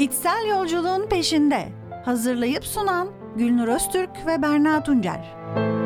İçsel yolculuğun peşinde. Hazırlayıp sunan Gülnur Öztürk ve Berna Tuncer.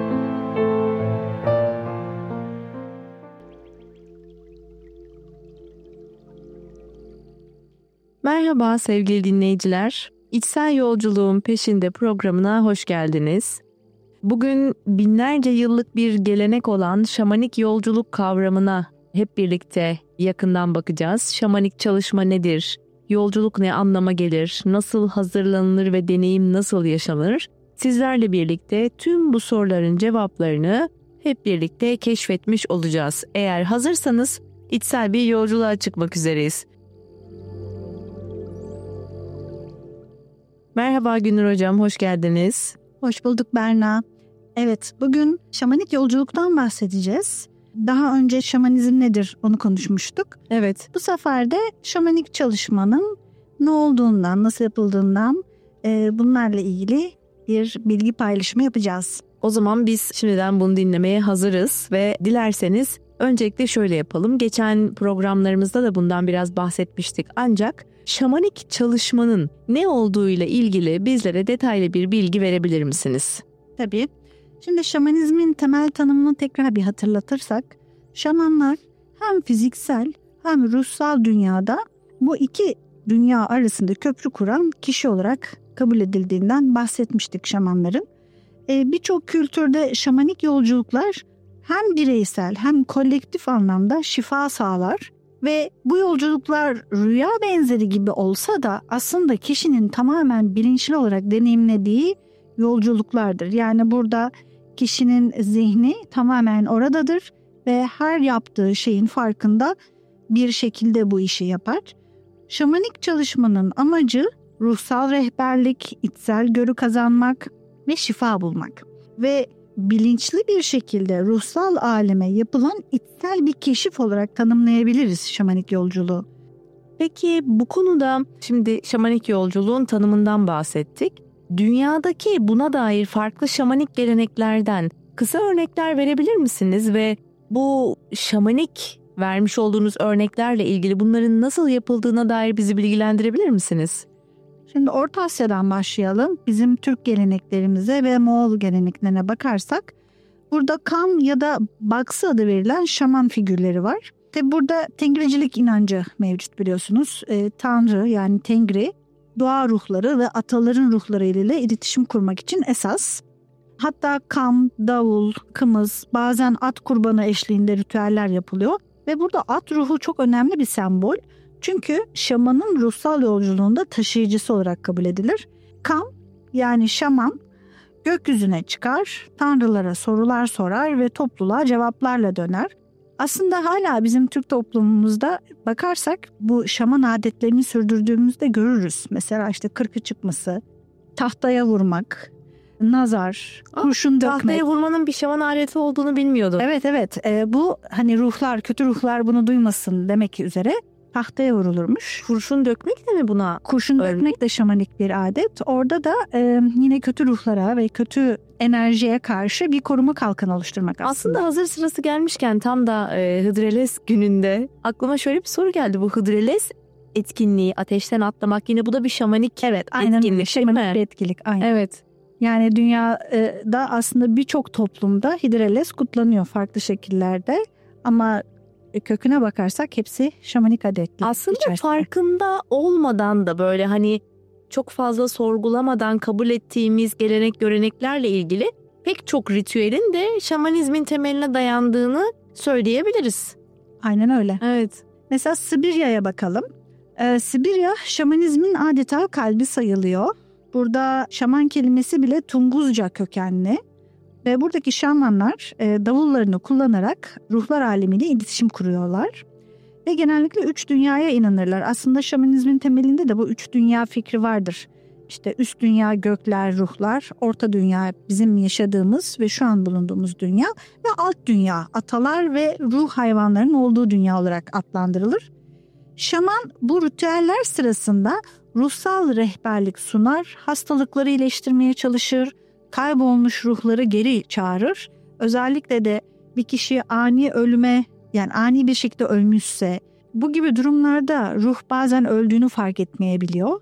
Merhaba sevgili dinleyiciler. İçsel Yolculuğun Peşinde programına hoş geldiniz. Bugün binlerce yıllık bir gelenek olan şamanik yolculuk kavramına hep birlikte yakından bakacağız. Şamanik çalışma nedir? Yolculuk ne anlama gelir? Nasıl hazırlanılır ve deneyim nasıl yaşanır? Sizlerle birlikte tüm bu soruların cevaplarını hep birlikte keşfetmiş olacağız. Eğer hazırsanız içsel bir yolculuğa çıkmak üzereyiz. Merhaba Gülnur Hocam, hoş geldiniz. Hoş bulduk Berna. Evet, bugün şamanik yolculuktan bahsedeceğiz. Daha önce şamanizm nedir onu konuşmuştuk. Evet. Bu sefer de şamanik çalışmanın ne olduğundan, nasıl yapıldığından bunlarla ilgili bir bilgi paylaşımı yapacağız. O zaman biz şimdiden bunu dinlemeye hazırız ve dilerseniz öncelikle şöyle yapalım. Geçen programlarımızda da bundan biraz bahsetmiştik. Ancak şamanik çalışmanın ne olduğuyla ilgili bizlere detaylı bir bilgi verebilir misiniz? Tabii. Şimdi şamanizmin temel tanımını tekrar bir hatırlatırsak, şamanlar hem fiziksel hem ruhsal dünyada bu iki dünya arasında köprü kuran kişi olarak kabul edildiğinden bahsetmiştik şamanların. Birçok kültürde şamanik yolculuklar hem bireysel hem kolektif anlamda şifa sağlar ve bu yolculuklar rüya benzeri gibi olsa da aslında kişinin tamamen bilinçli olarak deneyimlediği yolculuklardır. Yani burada kişinin zihni tamamen oradadır ve her yaptığı şeyin farkında bir şekilde bu işi yapar. Şamanik çalışmanın amacı ruhsal rehberlik, içsel görü kazanmak ve şifa bulmak. Ve bilinçli bir şekilde ruhsal aleme yapılan içsel bir keşif olarak tanımlayabiliriz şamanik yolculuğu. Peki bu konuda şimdi şamanik yolculuğun tanımından bahsettik. Dünyadaki buna dair farklı şamanik geleneklerden kısa örnekler verebilir misiniz ve bu şamanik vermiş olduğunuz örneklerle ilgili bunların nasıl yapıldığına dair bizi bilgilendirebilir misiniz? Şimdi Orta Asya'dan başlayalım. Bizim Türk geleneklerimize ve Moğol geleneklerine bakarsak burada Kam ya da Baksı adı verilen şaman figürleri var. Tabi burada Tengricilik inancı mevcut biliyorsunuz. Tanrı yani Tengri doğa ruhları ve ataların ruhları ile iletişim kurmak için esas. Hatta kam, davul, kımız, bazen at kurbanı eşliğinde ritüeller yapılıyor. Ve burada at ruhu çok önemli bir sembol. Çünkü şamanın ruhsal yolculuğunda taşıyıcısı olarak kabul edilir. Kam yani şaman gökyüzüne çıkar, tanrılara sorular sorar ve topluluğa cevaplarla döner. Aslında hala bizim Türk toplumumuzda bakarsak bu şaman adetlerini sürdürdüğümüzde görürüz. Mesela işte kırkı çıkması, tahtaya vurmak, nazar, kurşun dökmek. Tahtaya vurmanın bir şaman aleti olduğunu bilmiyordum. Evet. Bu hani ruhlar, kötü ruhlar bunu duymasın demek üzere tahtaya vurulurmuş. Kurşun dökmek de mi buna? Kurşun dökmek de şamanik bir adet. Orada da yine kötü ruhlara ve kötü enerjiye karşı bir koruma kalkanı oluşturmak aslında. Aslında hazır sırası gelmişken tam da Hıdrellez gününde aklıma şöyle bir soru geldi. Bu Hıdrellez etkinliği, ateşten atlamak, yine bu da bir şamanik etkinlik. Şamanik bir etkinlik. Aynen. Evet. Yani dünyada aslında birçok toplumda Hıdrellez kutlanıyor farklı şekillerde ama köküne bakarsak hepsi şamanik adetler. Aslında farkında olmadan da böyle hani çok fazla sorgulamadan kabul ettiğimiz gelenek göreneklerle ilgili pek çok ritüelin de şamanizmin temeline dayandığını söyleyebiliriz. Aynen öyle. Evet. Mesela Sibirya'ya bakalım. Sibirya şamanizmin adeta kalbi sayılıyor. Burada şaman kelimesi bile Tunguzca kökenli. Ve buradaki şamanlar davullarını kullanarak ruhlar alemiyle iletişim kuruyorlar. Ve genellikle 3 dünyaya inanırlar. Aslında şamanizmin temelinde de bu 3 dünya fikri vardır. İşte üst dünya, gökler, ruhlar, orta dünya bizim yaşadığımız ve şu an bulunduğumuz dünya ve alt dünya, atalar ve ruh hayvanların olduğu dünya olarak adlandırılır. Şaman bu ritüeller sırasında ruhsal rehberlik sunar, hastalıkları iyileştirmeye çalışır, kaybolmuş ruhları geri çağırır. Özellikle de bir kişi ani ölüme, yani ani bir şekilde ölmüşse, bu gibi durumlarda ruh bazen öldüğünü fark etmeyebiliyor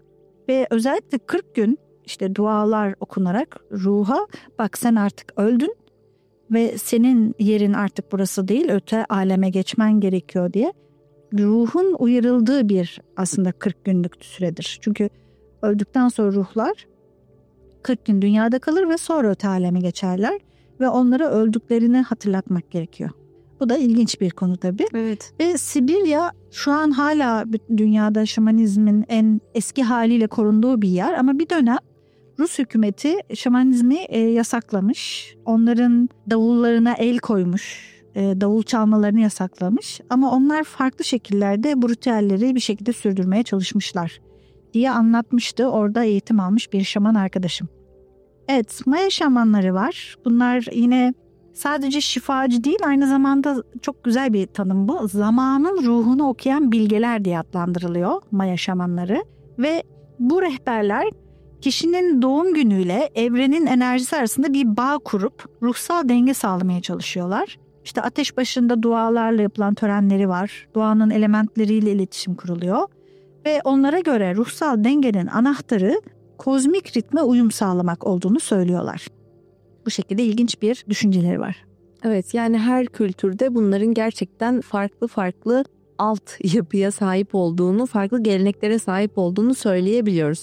Ve özellikle 40 gün işte dualar okunarak ruha bak sen artık öldün ve senin yerin artık burası değil, öte aleme geçmen gerekiyor diye ruhun uyarıldığı bir aslında 40 günlük süredir. Çünkü öldükten sonra ruhlar 40 gün dünyada kalır ve sonra öte aleme geçerler ve onlara öldüklerini hatırlatmak gerekiyor. Bu da ilginç bir konu tabii. Evet. Ve Sibirya şu an hala dünyada şamanizmin en eski haliyle korunduğu bir yer ama bir dönem Rus hükümeti şamanizmi yasaklamış. Onların davullarına el koymuş. Davul çalmalarını yasaklamış. Ama onlar farklı şekillerde bu ritüelleri bir şekilde sürdürmeye çalışmışlar diye anlatmıştı. Orada eğitim almış bir şaman arkadaşım. Evet, Maya şamanları var. Bunlar yine sadece şifacı değil, aynı zamanda çok güzel bir tanım bu. Zamanın ruhunu okuyan bilgeler diye adlandırılıyor Maya şamanları. Ve bu rehberler kişinin doğum günüyle evrenin enerjisi arasında bir bağ kurup ruhsal denge sağlamaya çalışıyorlar. İşte ateş başında dualarla yapılan törenleri var. Doğanın elementleriyle iletişim kuruluyor. Ve onlara göre ruhsal dengenin anahtarı kozmik ritme uyum sağlamak olduğunu söylüyorlar. Bu şekilde ilginç bir düşünceleri var. Evet, yani her kültürde bunların gerçekten farklı alt yapıya sahip olduğunu, farklı geleneklere sahip olduğunu söyleyebiliyoruz.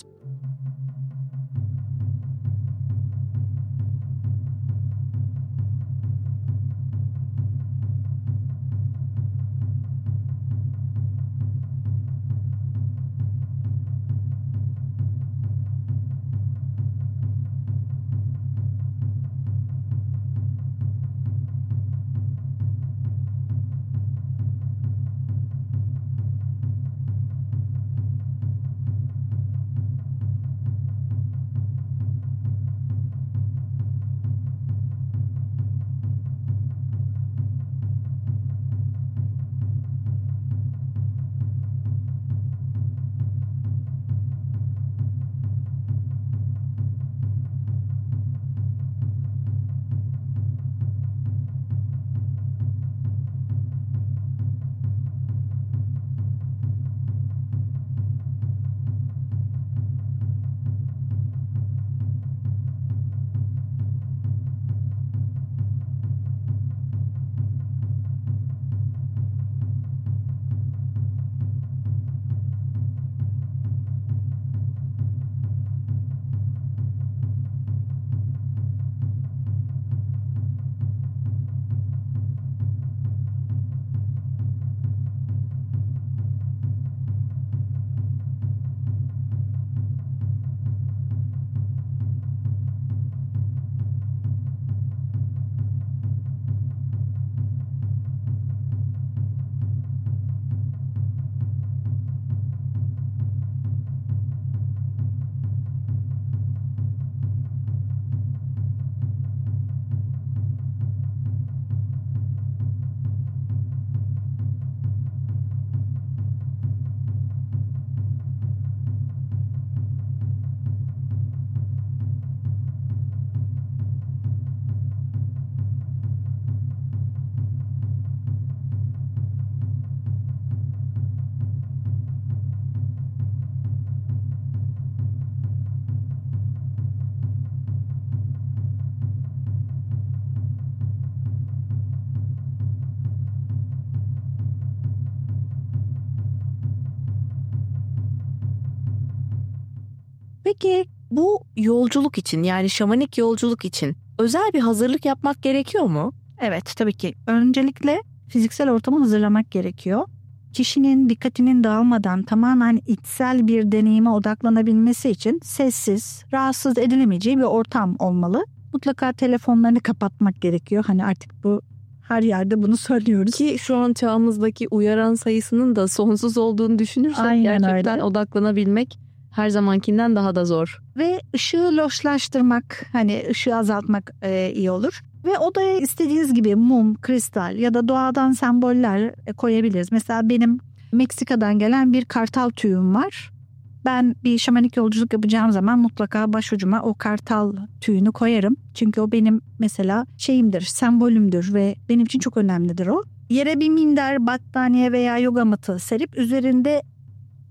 Peki bu yolculuk için, yani şamanik yolculuk için özel bir hazırlık yapmak gerekiyor mu? Evet, tabii ki. Öncelikle fiziksel ortamı hazırlamak gerekiyor. Kişinin dikkatinin dağılmadan tamamen içsel bir deneyime odaklanabilmesi için sessiz, rahatsız edilemeyeceği bir ortam olmalı. Mutlaka telefonlarını kapatmak gerekiyor. Hani artık bu her yerde bunu söylüyoruz. Ki şu an çağımızdaki uyaran sayısının da sonsuz olduğunu düşünürsek Aynen gerçekten öyle. odaklanabilmek her zamankinden daha da zor. Ve ışığı loşlaştırmak, hani ışığı azaltmak iyi olur. Ve odaya istediğiniz gibi mum, kristal ya da doğadan semboller koyabiliriz. Mesela benim Meksika'dan gelen bir kartal tüyüm var. Ben bir şamanik yolculuk yapacağım zaman mutlaka başucuma o kartal tüyünü koyarım. Çünkü o benim mesela şeyimdir, sembolümdür ve benim için çok önemlidir o. Yere bir minder, battaniye veya yoga matı serip üzerinde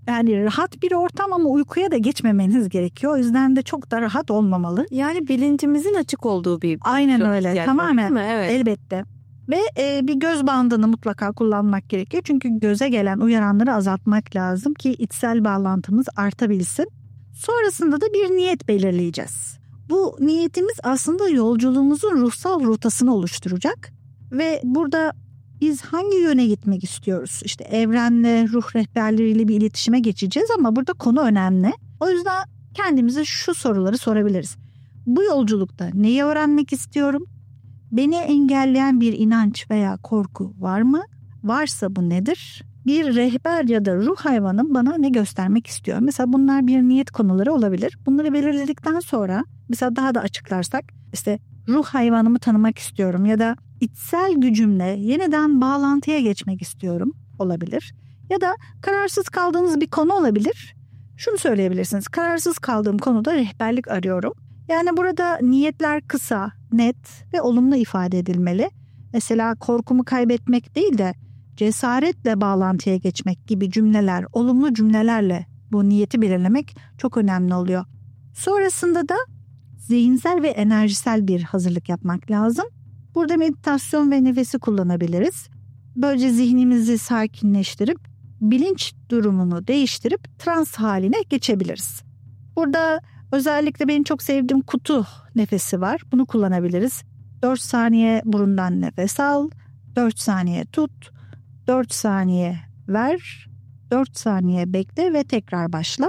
yani rahat bir ortam ama uykuya da geçmemeniz gerekiyor. O yüzden de çok da rahat olmamalı. Yani bilincimizin açık olduğu bir... Aynen öyle. Tamamen. Evet. Elbette. Ve bir göz bandını mutlaka kullanmak gerekiyor. Çünkü göze gelen uyaranları azaltmak lazım ki içsel bağlantımız artabilsin. Sonrasında da bir niyet belirleyeceğiz. Bu niyetimiz aslında yolculuğumuzun ruhsal rotasını oluşturacak. Ve burada biz hangi yöne gitmek istiyoruz? İşte evrenle, ruh rehberleriyle bir iletişime geçeceğiz ama burada konu önemli. O yüzden kendimize şu soruları sorabiliriz. Bu yolculukta neyi öğrenmek istiyorum? Beni engelleyen bir inanç veya korku var mı? Varsa bu nedir? Bir rehber ya da ruh hayvanım bana ne göstermek istiyor? Mesela bunlar bir niyet konuları olabilir. Bunları belirledikten sonra mesela daha da açıklarsak işte ruh hayvanımı tanımak istiyorum ya da içsel gücümle yeniden bağlantıya geçmek istiyorum olabilir. Ya da kararsız kaldığınız bir konu olabilir. Şunu söyleyebilirsiniz. Kararsız kaldığım konuda rehberlik arıyorum. Yani burada niyetler kısa, net ve olumlu ifade edilmeli. Mesela korkumu kaybetmek değil de cesaretle bağlantıya geçmek gibi cümleler, olumlu cümlelerle bu niyeti belirlemek çok önemli oluyor. Sonrasında da zihinsel ve enerjisel bir hazırlık yapmak lazım. Burada meditasyon ve nefesi kullanabiliriz. Böylece zihnimizi sakinleştirip bilinç durumunu değiştirip trans haline geçebiliriz. Burada özellikle benim çok sevdiğim kutu nefesi var. Bunu kullanabiliriz. 4 saniye burundan nefes al, 4 saniye tut, 4 saniye ver, 4 saniye bekle ve tekrar başla.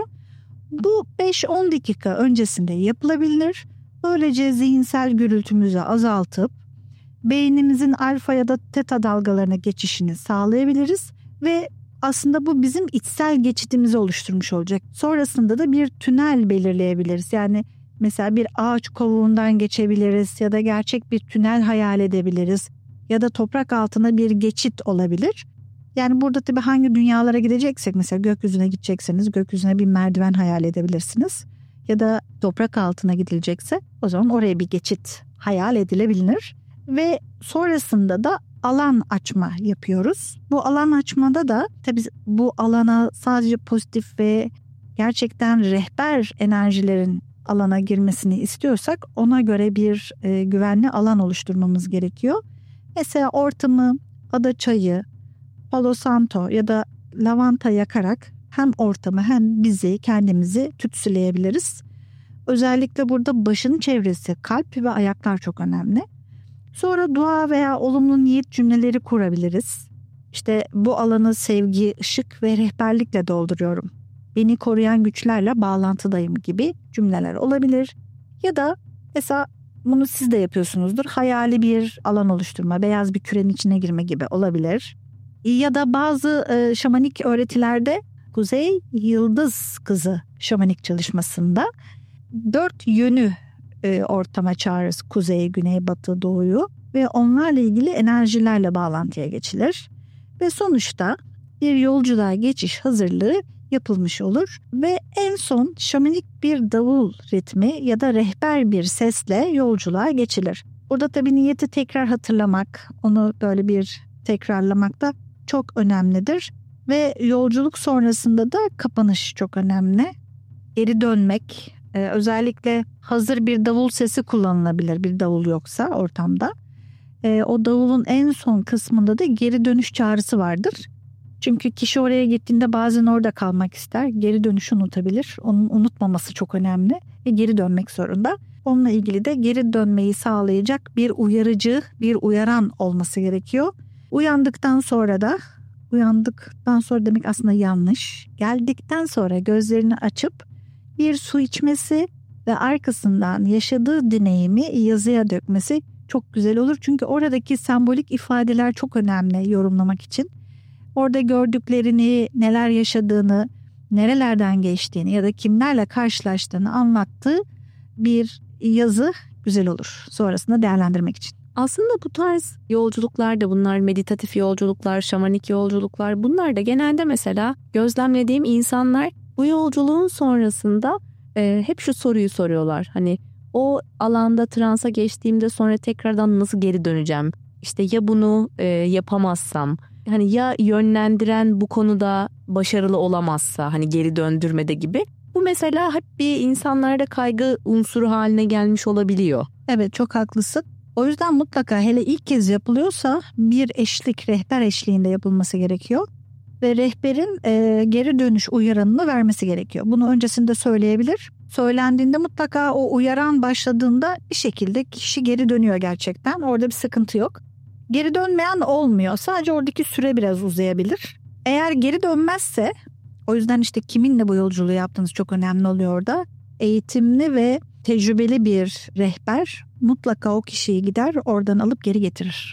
Bu 5-10 dakika öncesinde yapılabilir. Böylece zihinsel gürültümüzü azaltıp beynimizin alfa ya da teta dalgalarına geçişini sağlayabiliriz ve aslında bu bizim içsel geçitimizi oluşturmuş olacak. Sonrasında da bir tünel belirleyebiliriz. Yani mesela bir ağaç kovuğundan geçebiliriz ya da gerçek bir tünel hayal edebiliriz ya da toprak altına bir geçit olabilir. Yani burada tabii hangi dünyalara gideceksek mesela gökyüzüne gidecekseniz gökyüzüne bir merdiven hayal edebilirsiniz. Ya da toprak altına gidilecekse o zaman oraya bir geçit hayal edilebilir. Ve sonrasında da alan açma yapıyoruz. Bu alan açmada da tabii bu alana sadece pozitif ve gerçekten rehber enerjilerin alana girmesini istiyorsak ona göre bir güvenli alan oluşturmamız gerekiyor. Mesela ortamı ada çayı, Palo Santo ya da lavanta yakarak hem ortamı hem bizi kendimizi tütsüleyebiliriz. Özellikle burada başın çevresi, kalp ve ayaklar çok önemli. Sonra dua veya olumlu niyet cümleleri kurabiliriz. İşte bu alanı sevgi, ışık ve rehberlikle dolduruyorum. Beni koruyan güçlerle bağlantıdayım gibi cümleler olabilir. Ya da mesela bunu siz de yapıyorsunuzdur. Hayali bir alan oluşturma, beyaz bir kürenin içine girme gibi olabilir. Ya da bazı şamanik öğretilerde Kuzey Yıldız Kızı şamanik çalışmasında 4 yönü ortama çağırırız. Kuzey, güney, batı, doğuyu ve onlarla ilgili enerjilerle bağlantıya geçilir. Ve sonuçta bir yolculuğa geçiş hazırlığı yapılmış olur. Ve en son şamanik bir davul ritmi ya da rehber bir sesle yolculuğa geçilir. Burada tabii niyeti tekrar hatırlamak, onu böyle bir tekrarlamak da çok önemlidir. Ve yolculuk sonrasında da kapanış çok önemli. Geri dönmek, özellikle hazır bir davul sesi kullanılabilir bir davul yoksa ortamda. O davulun en son kısmında da geri dönüş çağrısı vardır. Çünkü kişi oraya gittiğinde bazen orada kalmak ister. Geri dönüşü unutabilir. Onun unutmaması çok önemli ve geri dönmek zorunda. Onunla ilgili de geri dönmeyi sağlayacak bir uyarıcı, bir uyaran olması gerekiyor. Uyandıktan sonra demek aslında yanlış. Geldikten sonra gözlerini açıp bir su içmesi ve arkasından yaşadığı deneyimi yazıya dökmesi çok güzel olur. Çünkü oradaki sembolik ifadeler çok önemli yorumlamak için. Orada gördüklerini, neler yaşadığını, nerelerden geçtiğini ya da kimlerle karşılaştığını anlattığı bir yazı güzel olur sonrasında değerlendirmek için. Aslında bu tarz yolculuklar da bunlar meditatif yolculuklar, şamanik yolculuklar bunlar da genelde mesela gözlemlediğim insanlar bu yolculuğun sonrasında hep şu soruyu soruyorlar. Hani o alanda transa geçtiğimde sonra tekrardan nasıl geri döneceğim? İşte ya bunu yapamazsam hani ya yönlendiren bu konuda başarılı olamazsa, hani geri döndürmede gibi, bu mesela hep bir insanlarda kaygı unsuru haline gelmiş olabiliyor. Evet, çok haklısın. O yüzden mutlaka hele ilk kez yapılıyorsa bir rehber eşliğinde yapılması gerekiyor. Ve rehberin geri dönüş uyaranını vermesi gerekiyor. Bunu öncesinde söyleyebilir. Söylendiğinde mutlaka o uyaran başladığında bir şekilde kişi geri dönüyor gerçekten. Orada bir sıkıntı yok. Geri dönmeyen olmuyor. Sadece oradaki süre biraz uzayabilir. Eğer geri dönmezse, o yüzden işte kiminle bu yolculuğu yaptığınız çok önemli oluyor orada. Eğitimli ve tecrübeli bir rehber mutlaka o kişiyi gider oradan alıp geri getirir.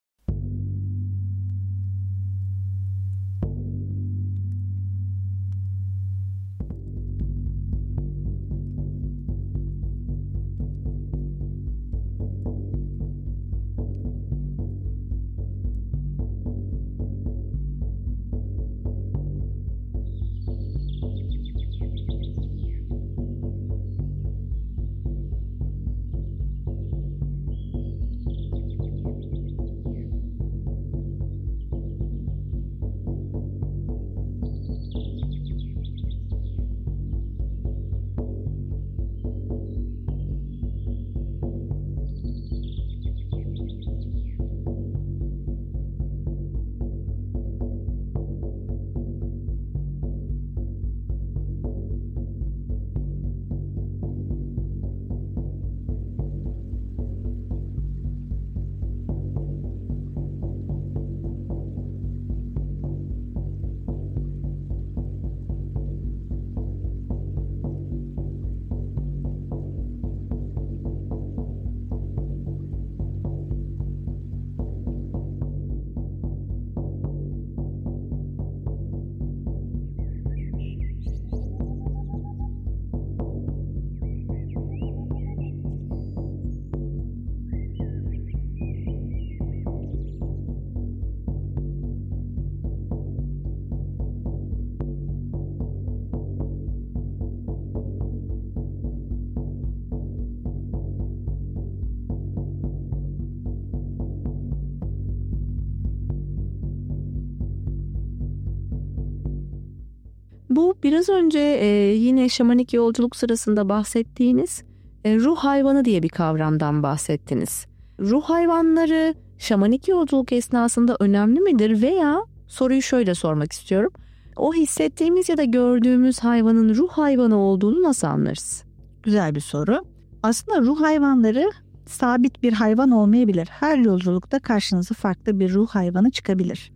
Bu biraz önce yine şamanik yolculuk sırasında bahsettiğiniz ruh hayvanı diye bir kavramdan bahsettiniz. Ruh hayvanları şamanik yolculuk esnasında önemli midir, veya soruyu şöyle sormak istiyorum. O hissettiğimiz ya da gördüğümüz hayvanın ruh hayvanı olduğunu nasıl anlarız? Güzel bir soru. Aslında ruh hayvanları sabit bir hayvan olmayabilir. Her yolculukta karşınıza farklı bir ruh hayvanı çıkabilir.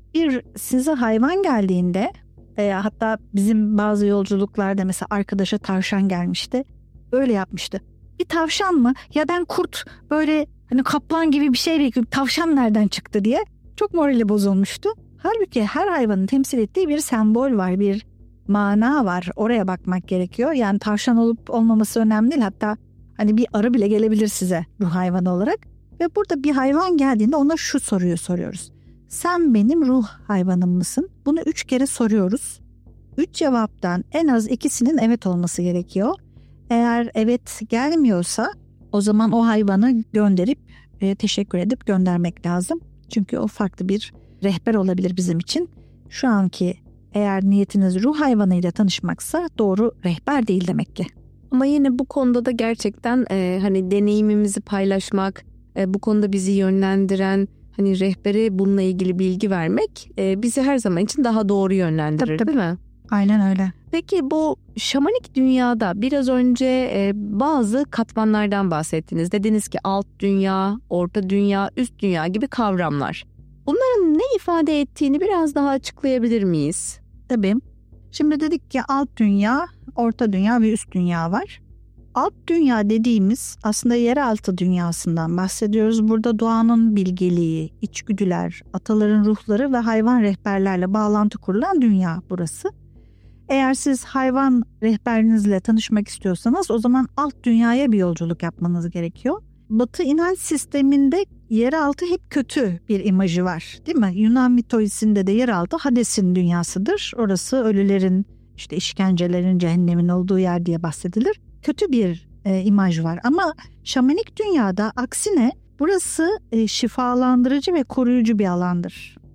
Size hayvan geldiğinde, hatta bizim bazı yolculuklarda mesela arkadaşa tavşan gelmişti. Öyle yapmıştı. Bir tavşan mı? Ya ben kurt, böyle hani kaplan gibi bir şey bekliyorum. Tavşan nereden çıktı diye. Çok morali bozulmuştu. Halbuki her hayvanın temsil ettiği bir sembol var, bir mana var. Oraya bakmak gerekiyor. Yani tavşan olup olmaması önemli değil. Hatta hani bir arı bile gelebilir size ruh hayvanı olarak. Ve burada bir hayvan geldiğinde ona şu soruyu soruyoruz. Sen benim ruh hayvanım mısın? Bunu 3 kere soruyoruz. 3 cevaptan en az 2'sinin evet olması gerekiyor. Eğer evet gelmiyorsa o zaman o hayvanı gönderip teşekkür edip göndermek lazım. Çünkü o farklı bir rehber olabilir bizim için. Şu anki eğer niyetiniz ruh hayvanıyla tanışmaksa doğru rehber değil demek ki. Ama yine bu konuda da gerçekten hani deneyimimizi paylaşmak, bu konuda bizi yönlendiren hani rehbere bununla ilgili bilgi vermek bizi her zaman için daha doğru yönlendirir, tabii. Değil mi? Aynen öyle. Peki bu şamanik dünyada biraz önce bazı katmanlardan bahsettiniz. Dediniz ki alt dünya, orta dünya, üst dünya gibi kavramlar. Bunların ne ifade ettiğini biraz daha açıklayabilir miyiz? Tabii. Şimdi dedik ki alt dünya, orta dünya ve üst dünya var. Alt dünya dediğimiz aslında yeraltı dünyasından bahsediyoruz. Burada doğanın bilgeliği, içgüdüler, ataların ruhları ve hayvan rehberlerle bağlantı kurulan dünya burası. Eğer siz hayvan rehberinizle tanışmak istiyorsanız o zaman alt dünyaya bir yolculuk yapmanız gerekiyor. Batı inanç sisteminde yeraltı hep kötü bir imajı var, değil mi? Yunan mitolojisinde de yeraltı Hades'in dünyasıdır. Orası ölülerin, işte işkencelerin, cehennemin olduğu yer diye bahsedilir. Kötü bir imaj var ama şamanik dünyada aksine burası şifalandırıcı ve koruyucu bir alandır.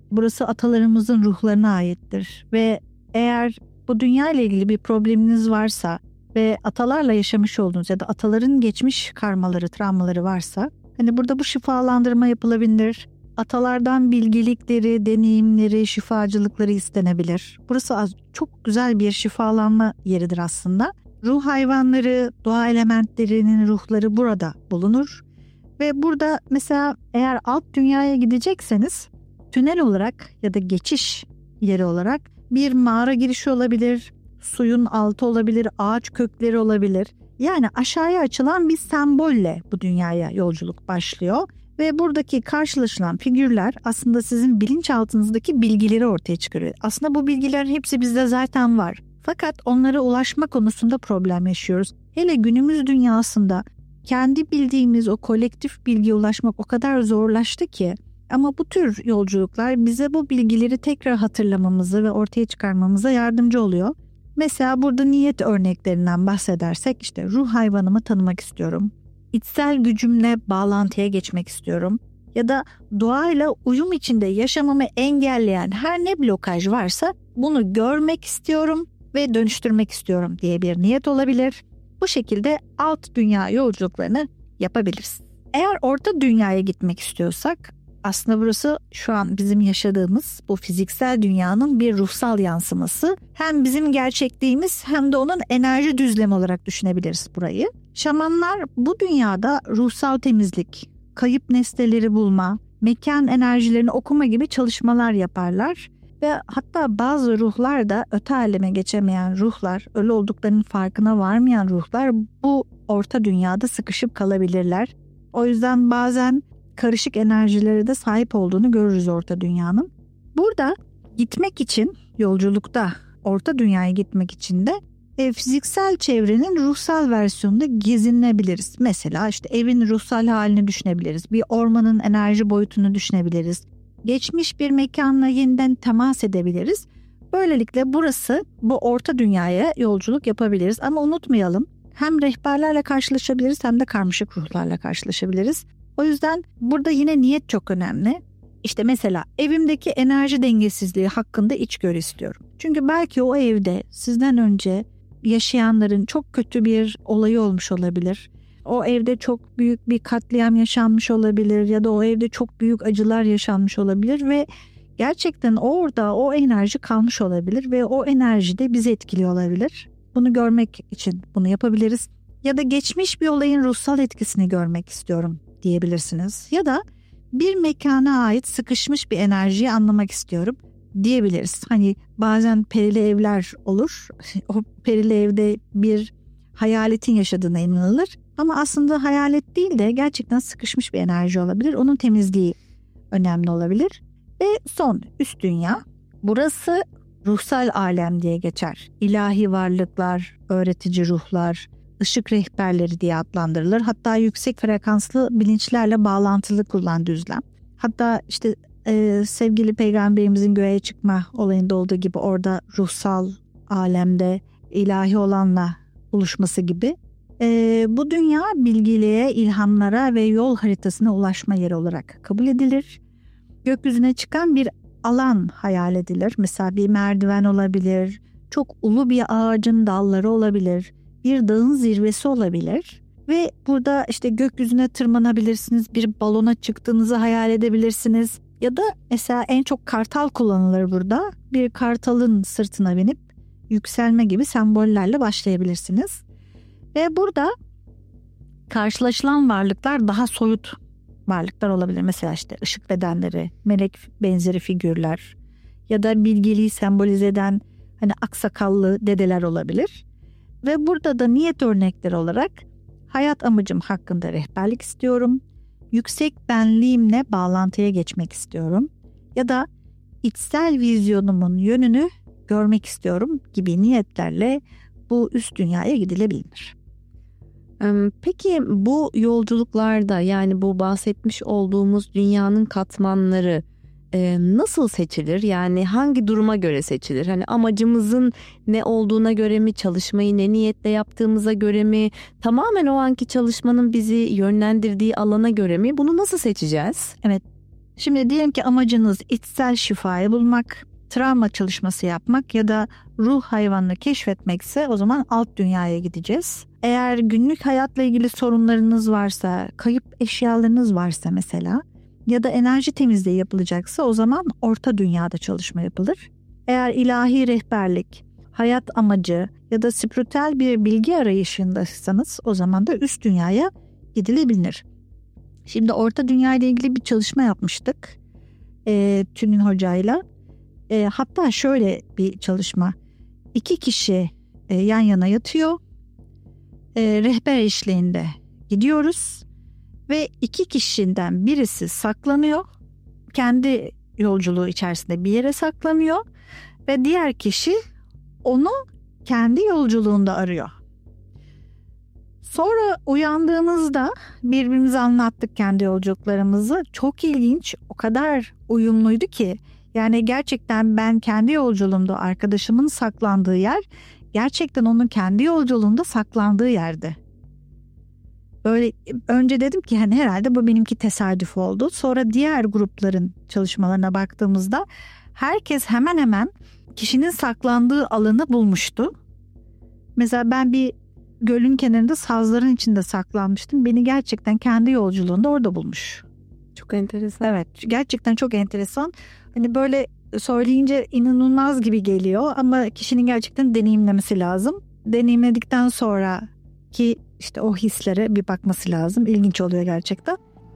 burası atalarımızın ruhlarına aittir ve eğer bu dünya ile ilgili bir probleminiz varsa ve atalarla yaşamış olduğunuz ya da ataların geçmiş karmaları, travmaları varsa hani burada bu şifalandırma yapılabilir. Atalardan bilgelikleri, deneyimleri, şifacılıkları istenebilir. Burası çok güzel bir şifalanma yeridir aslında. Ruh hayvanları, doğa elementlerinin ruhları burada bulunur. Ve burada mesela eğer alt dünyaya gidecekseniz tünel olarak ya da geçiş yeri olarak bir mağara girişi olabilir, suyun altı olabilir, ağaç kökleri olabilir. Yani aşağıya açılan bir sembolle bu dünyaya yolculuk başlıyor. Ve buradaki karşılaşılan figürler aslında sizin bilinçaltınızdaki bilgileri ortaya çıkarıyor. Aslında bu bilgilerin hepsi bizde zaten var. Fakat onlara ulaşma konusunda problem yaşıyoruz. Hele günümüz dünyasında kendi bildiğimiz o kolektif bilgiye ulaşmak o kadar zorlaştı ki. Ama bu tür yolculuklar bize bu bilgileri tekrar hatırlamamızı ve ortaya çıkarmamıza yardımcı oluyor. Mesela burada niyet örneklerinden bahsedersek işte ruh hayvanımı tanımak istiyorum. İçsel gücümle bağlantıya geçmek istiyorum. Ya da doğayla uyum içinde yaşamamı engelleyen her ne blokaj varsa bunu görmek istiyorum ve dönüştürmek istiyorum diye bir niyet olabilir. Bu şekilde alt dünya yolculuklarını yapabiliriz. Eğer orta dünyaya gitmek istiyorsak aslında burası şu an bizim yaşadığımız bu fiziksel dünyanın bir ruhsal yansıması. Hem bizim gerçekliğimiz hem de onun enerji düzlemi olarak düşünebiliriz burayı. Şamanlar bu dünyada ruhsal temizlik, kayıp nesneleri bulma, mekan enerjilerini okuma gibi çalışmalar yaparlar. Ve hatta bazı ruhlar da öte aleme geçemeyen ruhlar, ölü olduklarının farkına varmayan ruhlar bu orta dünyada sıkışıp kalabilirler. O yüzden bazen karışık enerjilere de sahip olduğunu görürüz orta dünyanın. Burada gitmek için yolculukta orta dünyaya gitmek için de fiziksel çevrenin ruhsal versiyonunda gezinebiliriz. Mesela işte evin ruhsal halini düşünebiliriz. Bir ormanın enerji boyutunu düşünebiliriz. Geçmiş bir mekanla yeniden temas edebiliriz. Böylelikle burası bu orta dünyaya yolculuk yapabiliriz. Ama unutmayalım hem rehberlerle karşılaşabiliriz hem de karmaşık ruhlarla karşılaşabiliriz. O yüzden burada yine niyet çok önemli. İşte mesela evimdeki enerji dengesizliği hakkında içgörü istiyorum. Çünkü belki o evde sizden önce yaşayanların çok kötü bir olayı olmuş olabilir. O evde çok büyük bir katliam yaşanmış olabilir ya da o evde çok büyük acılar yaşanmış olabilir ve gerçekten orada o enerji kalmış olabilir ve o enerji de bizi etkiliyor olabilir. Bunu görmek için bunu yapabiliriz. Ya da geçmiş bir olayın ruhsal etkisini görmek istiyorum diyebilirsiniz. Ya da bir mekana ait sıkışmış bir enerjiyi anlamak istiyorum diyebiliriz. Hani bazen perili evler olur. O perili evde bir hayaletin yaşadığına inanılır. Ama aslında hayalet değil de gerçekten sıkışmış bir enerji olabilir. Onun temizliği önemli olabilir. Ve son üst dünya. Burası ruhsal alem diye geçer. İlahi varlıklar, öğretici ruhlar, ışık rehberleri diye adlandırılır. Hatta yüksek frekanslı bilinçlerle bağlantılı kullan düzlem. Hatta işte sevgili peygamberimizin göğe çıkma olayında olduğu gibi orada ruhsal alemde ilahi olanla buluşması gibi. Bu dünya bilgiliğe, ilhamlara ve yol haritasına ulaşma yeri olarak kabul edilir. Gökyüzüne çıkan bir alan hayal edilir. Mesela bir merdiven olabilir, çok ulu bir ağacın dalları olabilir, bir dağın zirvesi olabilir. Ve burada işte gökyüzüne tırmanabilirsiniz, bir balona çıktığınızı hayal edebilirsiniz. Ya da mesela en çok kartal kullanılır burada. Bir kartalın sırtına binip yükselme gibi sembollerle başlayabilirsiniz. Ve burada karşılaşılan varlıklar daha soyut varlıklar olabilir. Mesela işte ışık bedenleri, melek benzeri figürler ya da bilgeliği sembolize eden hani aksakallı dedeler olabilir. Ve burada da niyet örnekleri olarak hayat amacım hakkında rehberlik istiyorum. Yüksek benliğimle bağlantıya geçmek istiyorum. Ya da içsel vizyonumun yönünü görmek istiyorum gibi niyetlerle bu üst dünyaya gidilebilir. Peki bu yolculuklarda yani bu bahsetmiş olduğumuz dünyanın katmanları nasıl seçilir? Yani hangi duruma göre seçilir? Hani amacımızın ne olduğuna göre mi, çalışmayı ne niyetle yaptığımıza göre mi, tamamen o anki çalışmanın bizi yönlendirdiği alana göre mi? Bunu nasıl seçeceğiz? Evet, Şimdi diyelim ki amacınız içsel şifayı bulmak, travma çalışması yapmak ya da ruh hayvanını keşfetmekse o zaman alt dünyaya gideceğiz. Eğer günlük hayatla ilgili sorunlarınız varsa, kayıp eşyalarınız varsa mesela ya da enerji temizliği yapılacaksa o zaman orta dünyada çalışma yapılır. Eğer ilahi rehberlik, hayat amacı ya da spiritüel bir bilgi arayışındaysanız o zaman da üst dünyaya gidilebilir. Şimdi orta dünya ile ilgili bir çalışma yapmıştık Tülin Hoca'yla. Hatta şöyle bir çalışma. 2 kişi yan yana yatıyor. Rehber eşliğinde gidiyoruz ve 2 kişiden birisi saklanıyor. Kendi yolculuğu içerisinde bir yere saklanıyor ve diğer kişi onu kendi yolculuğunda arıyor. Sonra uyandığımızda birbirimize anlattık kendi yolculuklarımızı. Çok ilginç, o kadar uyumluydu ki. Yani gerçekten ben kendi yolculuğumda arkadaşımın saklandığı yer gerçekten onun kendi yolculuğunda saklandığı yerdi. Böyle önce dedim ki hani herhalde bu benimki tesadüf oldu. Sonra diğer grupların çalışmalarına baktığımızda herkes hemen hemen kişinin saklandığı alanı bulmuştu. Mesela ben bir gölün kenarında sazların içinde saklanmıştım. Beni gerçekten kendi yolculuğunda orada bulmuş. Çok enteresan. Evet, gerçekten çok enteresan. Hani böyle söyleyince inanılmaz gibi geliyor ama kişinin gerçekten deneyimlemesi lazım. Deneyimledikten sonra ki işte o hislere bir bakması lazım. İlginç oluyor gerçekten.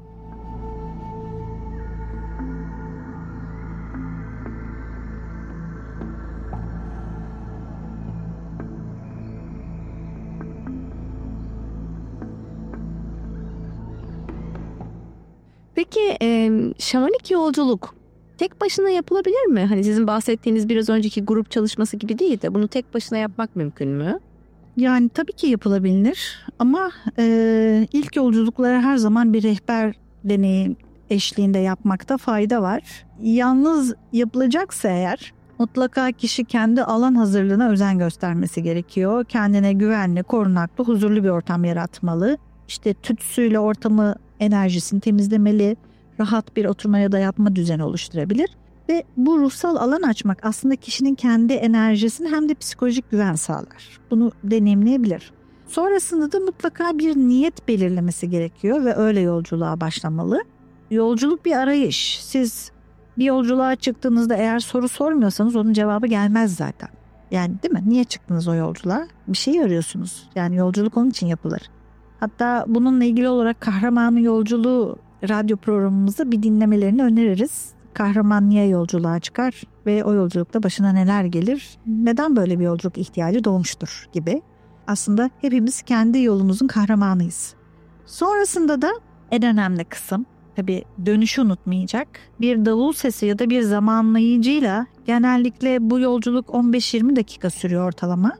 Peki şamanik yolculuk tek başına yapılabilir mi? Hani sizin bahsettiğiniz biraz önceki grup çalışması gibi değil de bunu tek başına yapmak mümkün mü? Yani tabii ki yapılabilir ama ilk yolculuklara her zaman bir rehber deneyim eşliğinde yapmakta fayda var. Yalnız yapılacaksa eğer mutlaka kişi kendi alan hazırlığına özen göstermesi gerekiyor. Kendine güvenli, korunaklı, huzurlu bir ortam yaratmalı. İşte tütsüyle ortamı enerjisini temizlemeli, rahat bir oturma ya da yatma düzeni oluşturabilir. Ve bu ruhsal alan açmak aslında kişinin kendi enerjisini hem de psikolojik güven sağlar. Bunu deneyimleyebilir. Sonrasında da mutlaka bir niyet belirlemesi gerekiyor ve öyle yolculuğa başlamalı. Yolculuk bir arayış. Siz bir yolculuğa çıktığınızda eğer soru sormuyorsanız onun cevabı gelmez zaten. Yani değil mi? Niye çıktınız o yolculuğa? Bir şey arıyorsunuz. Yani yolculuk onun için yapılır. Hatta bununla ilgili olarak Kahramanın Yolculuğu radyo programımızı bir dinlemelerini öneririz. Kahraman niye yolculuğa çıkar ve o yolculukta başına neler gelir? Neden böyle bir yolculuk ihtiyacı doğmuştur gibi. Aslında hepimiz kendi yolumuzun kahramanıyız. Sonrasında da en önemli kısım, tabii dönüşü unutmayacak. Bir davul sesi ya da bir zamanlayıcıyla genellikle bu yolculuk 15-20 dakika sürüyor ortalama.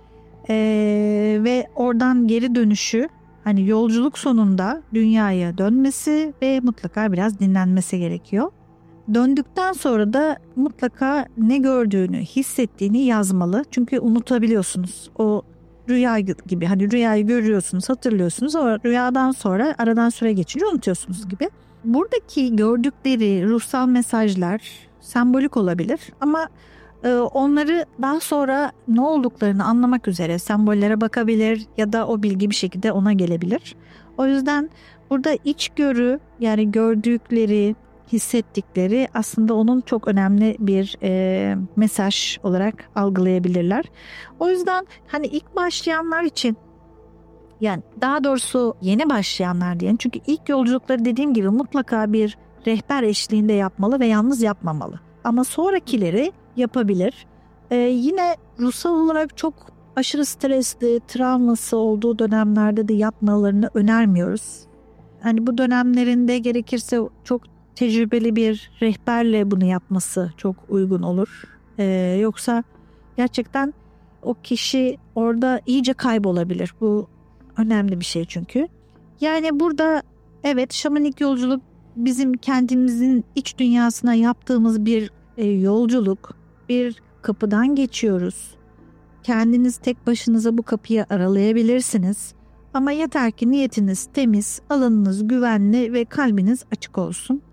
Ve oradan geri dönüşü hani yolculuk sonunda dünyaya dönmesi ve mutlaka biraz dinlenmesi gerekiyor. Döndükten sonra da mutlaka ne gördüğünü, hissettiğini yazmalı. Çünkü unutabiliyorsunuz. O rüya gibi, hani rüyayı görüyorsunuz, hatırlıyorsunuz ama rüyadan sonra aradan süre geçince unutuyorsunuz gibi. Buradaki gördükleri ruhsal mesajlar sembolik olabilir ama onları daha sonra ne olduklarını anlamak üzere sembollere bakabilir ya da o bilgi bir şekilde ona gelebilir. O yüzden burada içgörü, yani gördükleri, hissettikleri aslında onun çok önemli bir mesaj olarak algılayabilirler. O yüzden hani ilk başlayanlar için, yani daha doğrusu yeni başlayanlar diyelim, çünkü ilk yolculukları dediğim gibi mutlaka bir rehber eşliğinde yapmalı ve yalnız yapmamalı. Ama sonrakileri yapabilir. Yine ruhsal olarak çok aşırı stresli, travması olduğu dönemlerde de yapmalarını önermiyoruz. Hani bu dönemlerinde gerekirse çok tecrübeli bir rehberle bunu yapması çok uygun olur. Yoksa gerçekten o kişi orada iyice kaybolabilir. Bu önemli bir şey çünkü. Yani burada evet, şamanik yolculuk bizim kendimizin iç dünyasına yaptığımız bir yolculuk. Bir kapıdan geçiyoruz. Kendiniz tek başınıza bu kapıyı aralayabilirsiniz. Ama yeter ki niyetiniz temiz, alanınız güvenli ve kalbiniz açık olsun.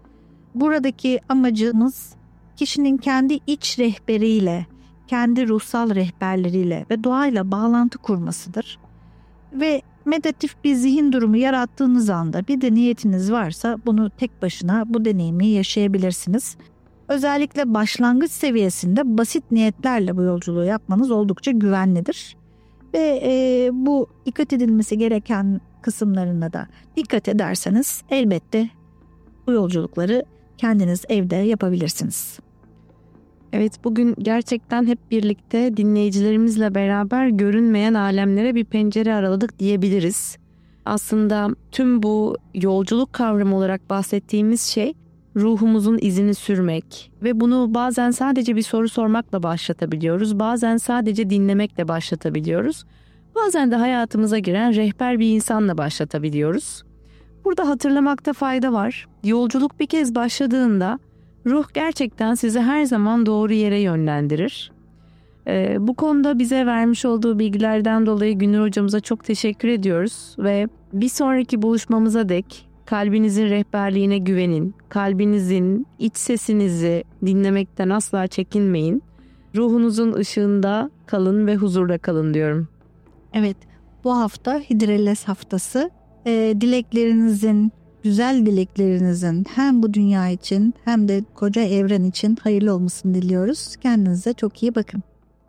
buradaki amacımız kişinin kendi iç rehberiyle, kendi ruhsal rehberleriyle ve doğayla bağlantı kurmasıdır. Ve meditatif bir zihin durumu yarattığınız anda bir de niyetiniz varsa bunu tek başına bu deneyimi yaşayabilirsiniz. Özellikle başlangıç seviyesinde basit niyetlerle bu yolculuğu yapmanız oldukça güvenlidir. Ve bu dikkat edilmesi gereken kısımlarına da dikkat ederseniz elbette bu yolculukları kendiniz evde yapabilirsiniz. Evet, bugün gerçekten hep birlikte dinleyicilerimizle beraber görünmeyen alemlere bir pencere araladık diyebiliriz. Aslında tüm bu yolculuk kavramı olarak bahsettiğimiz şey ruhumuzun izini sürmek ve bunu bazen sadece bir soru sormakla başlatabiliyoruz, bazen sadece dinlemekle başlatabiliyoruz, bazen de hayatımıza giren rehber bir insanla başlatabiliyoruz. Burada hatırlamakta fayda var. Yolculuk bir kez başladığında ruh gerçekten sizi her zaman doğru yere yönlendirir. Bu konuda bize vermiş olduğu bilgilerden dolayı Günür hocamıza çok teşekkür ediyoruz ve bir sonraki buluşmamıza dek kalbinizin rehberliğine güvenin, kalbinizin iç sesinizi dinlemekten asla çekinmeyin, ruhunuzun ışığında kalın ve huzurda kalın diyorum. Evet, bu hafta Hidrellez haftası. Dileklerinizin, güzel dileklerinizin hem bu dünya için hem de koca evren için hayırlı olmasını diliyoruz. Kendinize çok iyi bakın.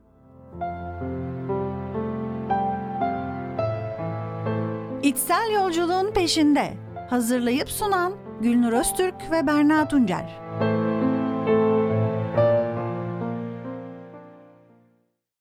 İçsel yolculuğun peşinde. Hazırlayıp sunan Gülnur Öztürk ve Berna Tuncer.